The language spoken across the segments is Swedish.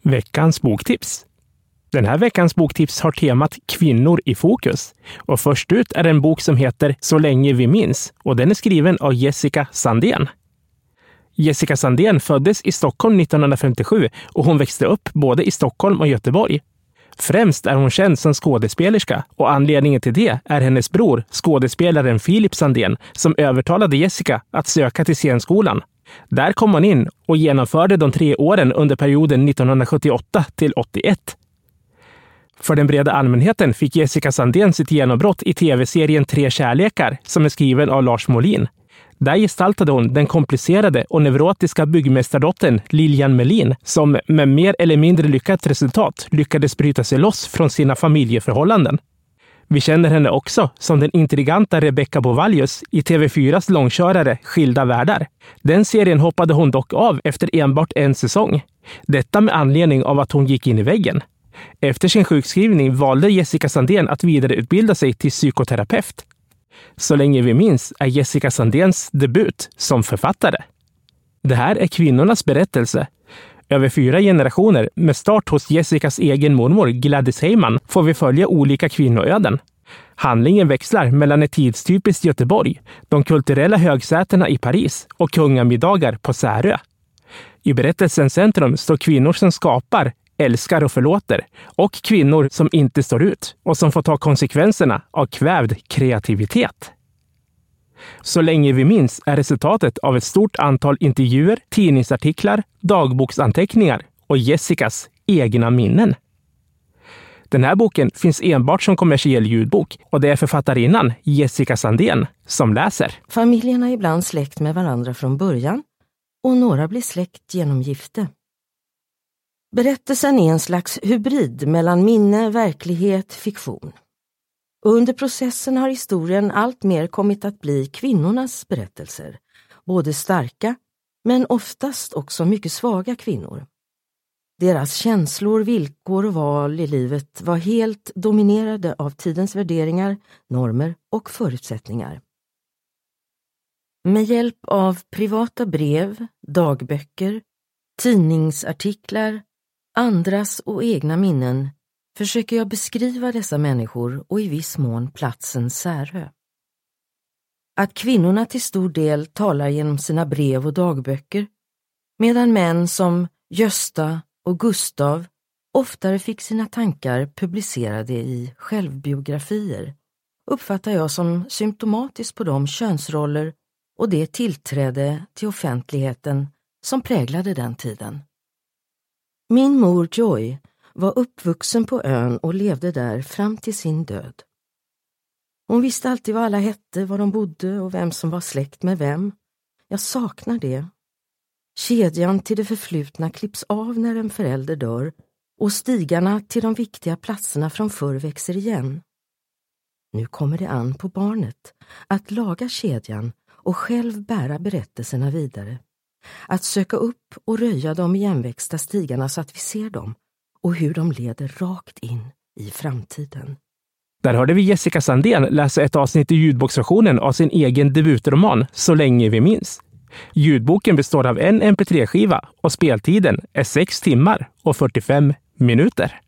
Veckans boktips. Den här veckans boktips har temat kvinnor i fokus. Och först ut är en bok som heter Så länge vi minns och den är skriven av Jessica Sandén. Jessica Sandén föddes i Stockholm 1957 och hon växte upp både i Stockholm och Göteborg. Främst är hon känd som skådespelerska och anledningen till det är hennes bror, skådespelaren Filip Sandén, som övertalade Jessica att söka till scenskolan. Där kom hon in och genomförde de 3 åren under perioden 1978 till 81. För den breda allmänheten fick Jessica Sandén sitt genombrott i tv-serien 3 kärlekar som är skriven av Lars Molin. Där gestaltade hon den komplicerade och neurotiska byggmästardottern Lilian Melin som med mer eller mindre lyckat resultat lyckades bryta sig loss från sina familjeförhållanden. Vi känner henne också som den intriganta Rebecca Bovallius i TV4s långkörare Skilda världar. Den serien hoppade hon dock av efter enbart en säsong. Detta med anledning av att hon gick in i väggen. Efter sin sjukskrivning valde Jessica Sandén att vidareutbilda sig till psykoterapeut. Så länge vi minns är Jessica Sandéns debut som författare. Det här är kvinnornas berättelse. Över 4 generationer med start hos Jessicas egen mormor Gladys Heyman får vi följa olika kvinnoöden. Handlingen växlar mellan ett tidstypiskt Göteborg, de kulturella högsätena i Paris och kungamiddagar på Särö. I berättelsens centrum står kvinnor som skapar, älskar och förlåter och kvinnor som inte står ut och som får ta konsekvenserna av kvävd kreativitet. Så länge vi minns är resultatet av ett stort antal intervjuer, tidningsartiklar, dagboksanteckningar och Jessicas egna minnen. Den här boken finns enbart som kommersiell ljudbok och det är författarinnan Jessica Sandén som läser. Familjerna är ibland släkt med varandra från början och några blir släkt genom gifte. Berättelsen är en slags hybrid mellan minne, verklighet, fiktion. Och under processen har historien allt mer kommit att bli kvinnornas berättelser. Både starka, men oftast också mycket svaga kvinnor. Deras känslor, villkor och val i livet var helt dominerade av tidens värderingar, normer och förutsättningar. Med hjälp av privata brev, dagböcker, tidningsartiklar, andras och egna minnen försöker jag beskriva dessa människor och i viss mån platsen Särö. Att kvinnorna till stor del talar genom sina brev och dagböcker, medan män som Gösta och Gustav oftare fick sina tankar publicerade i självbiografier, uppfattar jag som symptomatiskt på de könsroller och det tillträde till offentligheten som präglade den tiden. Min mor Joy var uppvuxen på ön och levde där fram till sin död. Hon visste alltid vad alla hette, var de bodde och vem som var släkt med vem. Jag saknar det. Kedjan till det förflutna klipps av när en förälder dör och stigarna till de viktiga platserna från förr växer igen. Nu kommer det an på barnet att laga kedjan och själv bära berättelserna vidare. Att söka upp och röja de igenväxta stigarna så att vi ser dem och hur de leder rakt in i framtiden. Där hörde vi Jessica Sandén läsa ett avsnitt i ljudboksversionen av sin egen debutroman Så länge vi minns. Ljudboken består av en mp3-skiva och speltiden är 6 timmar och 45 minuter.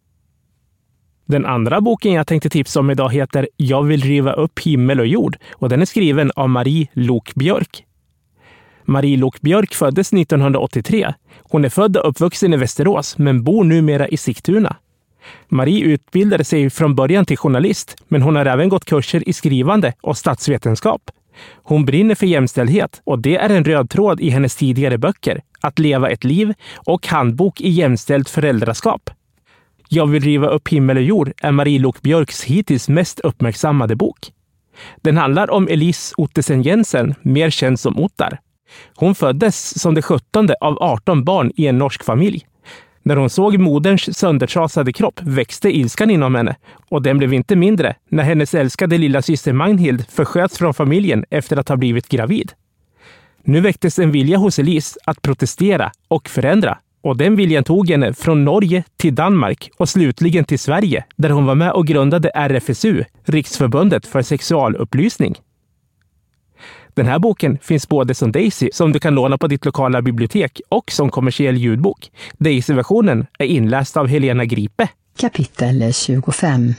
Den andra boken jag tänkte tipsa om idag heter Jag vill riva upp himmel och jord och den är skriven av Marie Lok Björk. Marie Lok Björk föddes 1983. Hon är född och uppvuxen i Västerås men bor numera i Sigtuna. Marie utbildade sig från början till journalist men hon har även gått kurser i skrivande och statsvetenskap. Hon brinner för jämställdhet och det är en röd tråd i hennes tidigare böcker Att leva ett liv och Handbok i jämställd föräldraskap. Jag vill riva upp himmel och jord är Marie Lok Björks hittills mest uppmärksammade bok. Den handlar om Elise Ottesen Jensen, mer känd som Ottar. Hon föddes som det 17:e av 18 barn i en norsk familj. När hon såg moderns söndertrasade kropp växte ilskan inom henne och den blev inte mindre när hennes älskade lilla syster Magnhild försköts från familjen efter att ha blivit gravid. Nu väcktes en vilja hos Elise att protestera och förändra och den viljan tog henne från Norge till Danmark och slutligen till Sverige där hon var med och grundade RFSU, Riksförbundet för sexualupplysning. Den här boken finns både som Daisy, som du kan låna på ditt lokala bibliotek, och som kommersiell ljudbok. Daisy-versionen är inläst av Helena Gripe. Kapitel 25.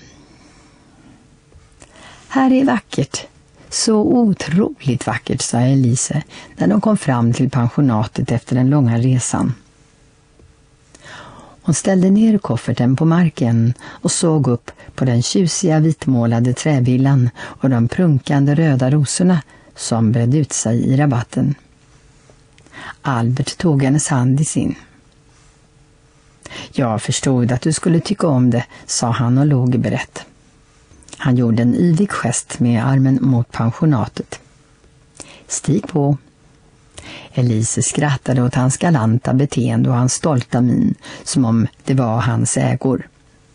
Här är vackert. Så otroligt vackert, sa Elise när de kom fram till pensionatet efter den långa resan. Hon ställde ner kofferten på marken och såg upp på den tjusiga vitmålade trävillan och de prunkande röda rosorna som bredde ut sig i rabatten. Albert tog hennes hand i sin. Jag förstod att du skulle tycka om det, sa han och låg berett. Han gjorde en yvig gest med armen mot pensionatet. Stig på. Elise skrattade åt hans galanta beteende och hans stolta min, som om det var hans ägor.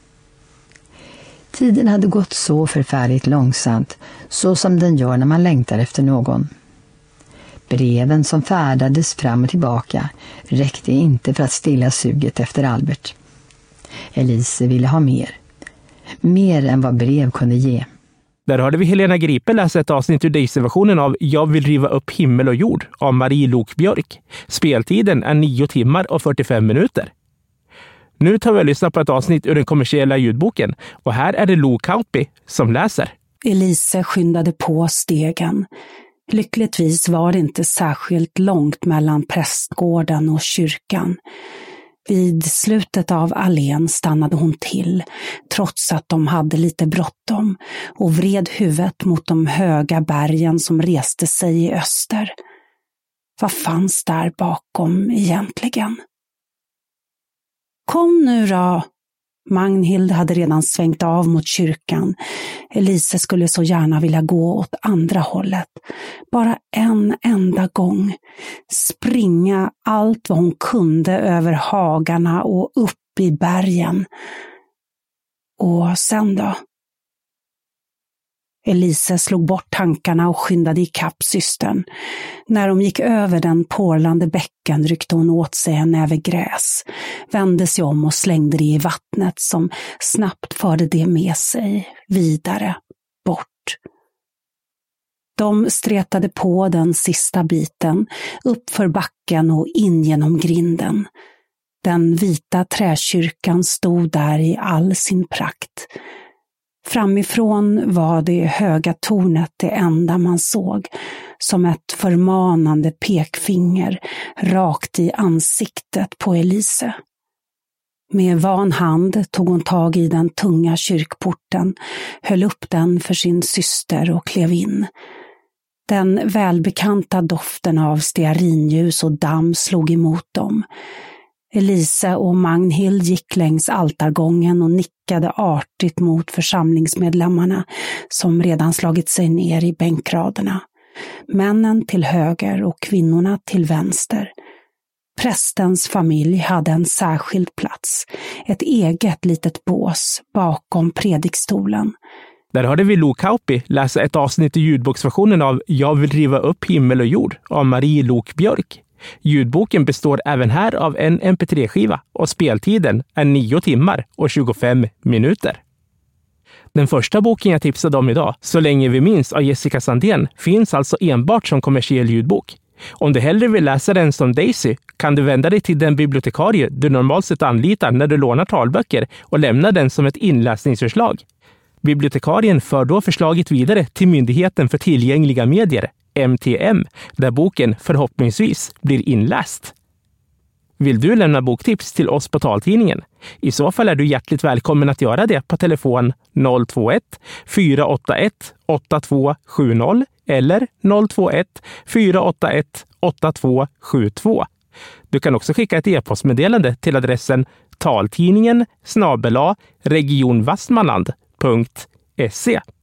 Tiden hade gått så förfärligt långsamt, så som den gör när man längtar efter någon. Breven som färdades fram och tillbaka räckte inte för att stilla suget efter Albert. Elise ville ha mer. Mer än vad brev kunde ge. Där hörde vi Helena Gripe läsa ett avsnitt ur Daisy-versionen av Jag vill riva upp himmel och jord av Marie Lokbjörk. Speltiden är 9 timmar och 45 minuter. Nu tar vi och lyssnar på ett avsnitt ur den kommersiella ljudboken, och här är det Lo Kauppi som läser. Elise skyndade på stegen. Lyckligtvis var det inte särskilt långt mellan prästgården och kyrkan. Vid slutet av allén stannade hon till, trots att de hade lite bråttom, och vred huvudet mot de höga bergen som reste sig i öster. Vad fanns där bakom egentligen? Kom nu då! Magnhild hade redan svängt av mot kyrkan. Elise skulle så gärna vilja gå åt andra hållet. Bara en enda gång. Springa allt vad hon kunde över hagarna och upp i bergen. Och sen då? Elise slog bort tankarna och skyndade i kapp systern. När de gick över den porlande bäcken ryckte hon åt sig en näve gräs, vände sig om och slängde det i vattnet som snabbt förde det med sig vidare, bort. De stretade på den sista biten, upp för backen och in genom grinden. Den vita träkyrkan stod där i all sin prakt. Framifrån var det höga tornet det enda man såg, som ett förmanande pekfinger rakt i ansiktet på Elise. Med van hand tog hon tag i den tunga kyrkporten, höll upp den för sin syster och klev in. Den välbekanta doften av stearinljus och damm slog emot dem. Elise och Magnhild gick längs altargången och nickade artigt mot församlingsmedlemmarna som redan slagit sig ner i bänkraderna. Männen till höger och kvinnorna till vänster. Prästens familj hade en särskild plats, ett eget litet bås bakom predikstolen. Där hörde vi Lo Kauppi läsa ett avsnitt i ljudboksversionen av Jag vill riva upp himmel och jord av Marie Lokbjörk. Ljudboken består även här av en mp3-skiva och speltiden är 9 timmar och 25 minuter. Den första boken jag tipsade om idag, Så länge vi minns av Jessica Sandén, finns alltså enbart som kommersiell ljudbok. Om du hellre vill läsa den som Daisy kan du vända dig till den bibliotekarie du normalt sett anlitar när du lånar talböcker och lämna den som ett inläsningsförslag. Bibliotekarien för då förslaget vidare till Myndigheten för tillgängliga medier, MTM, där boken förhoppningsvis blir inläst. Vill du lämna boktips till oss på Taltidningen? I så fall är du hjärtligt välkommen att göra det på telefon 021 481 8270 eller 021 481 8272. Du kan också skicka ett e-postmeddelande till adressen taltidningen @regionvastmanland.se.